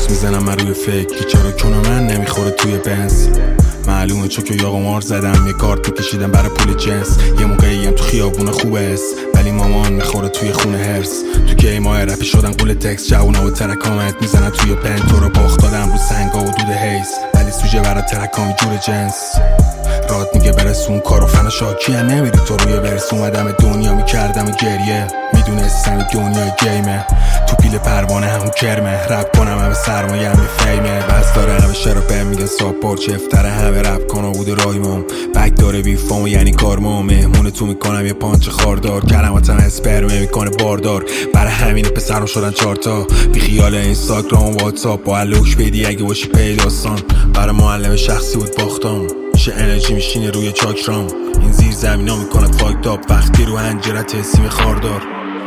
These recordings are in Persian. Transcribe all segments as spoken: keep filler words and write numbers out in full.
پس میزنم من روی فکر که چرا کنو من نمیخوره توی بنز. معلومه چون که یا قمار زدم یه کارت میکشیدم برای پول جنس. یه موقعی هم تو خیابونه خوبه است ولی مامان میخوره توی خونه هرس. تو گیمای رپی شدن قول تکس جوونا و ترکامت میزنن توی پن. تو رو باخت دادم رو سنگا و دود هیس ولی سوژه برای ترکام جور جنس. راد میگه برسون کارو فنا شاکیه نمیری تو روی برس. اومدم دنیا میکردم گریه میدونستم دنیا گیمه. تو پیل پروانه همون کرمه رپ کنم همه سرمایه همه فیمه. بس داره همه شرا به میگن ساپور چفتره همه رپ کنه بوده رایمم. بک داره بی فامو یعنی کارمو مهمون تو میکنم یه پانچ خاردار. کلماتم اسپرمه میکنه باردار برای همین پسرم شدن چارتا. بی خیال اینستاگرام و واتساپ با لوک بدی اگه باشی پیداستان. برای معلم شخصی بود باختم میشه انرژی میشینه روی چاکرام. این زیر زمینا میکنه فاک تاپ وقتی رو هنجرت حسیم خاردار.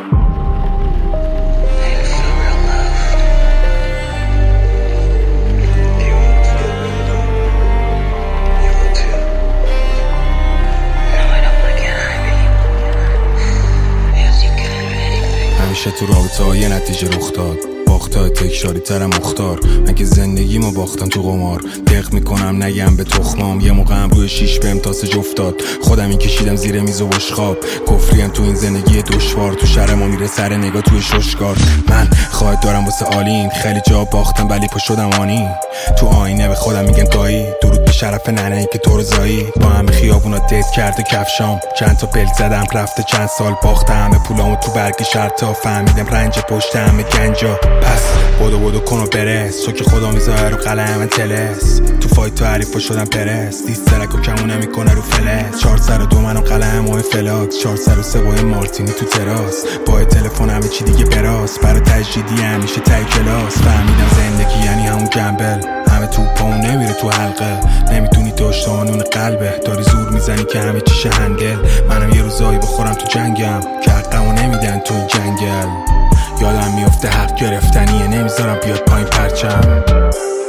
همیشه تو رابطه ها یه نتیجه رخ داد. باختای تکراری تر مختار. من که زندگیمو باختم تو قمار. دق میکنم نگم به تخمام. یه موقع هم روی شیش بهم تاسه افتاد. خودم این کشیدم زیر میز و بشخاب. کفریم تو این زندگی دشوار. تو شهر ما میره سر نگاه توی ششگار. من خواهد دارم واسه آلین. خیلی جا باختم ولی پا شدم آنی. تو آینه به خودم میگم گایی. درود به شرف ننهی که تو رو زایی. با همه خیابونا دیت کرده کفشام. چند تا پلت زدم رفته چند سال باختم. همه پولامو تو برگ شرطا. فهمیدم رنج پشت همه گنجا. پس بودو بودو کنو برس. تو که خدا میذاره رو قلم تلس. تو فایت تو حریفا شدم پرس. دیسترک و کمونه میکنه رو فلس. چهار سر دو منو قلم و فلاکس. چهار سر و سه با مارتینی تو تراس. با تلفن همه چی دیگه براس. برای تجدیدی همیشه تای کلاس. فهمیدم زندگی یعنی همون گمبل. همه تو پاون نمیره تو حلقه. نمیتونی داشتانون قلبه. داری زور میزنی که همه چیشه هندل. منم یه روزایی بخورم تو جنگم که حقمو نمیدن تو این جنگل. یادم میفته حق گرفتنیه نمیذارم بیاد پایین پرچم.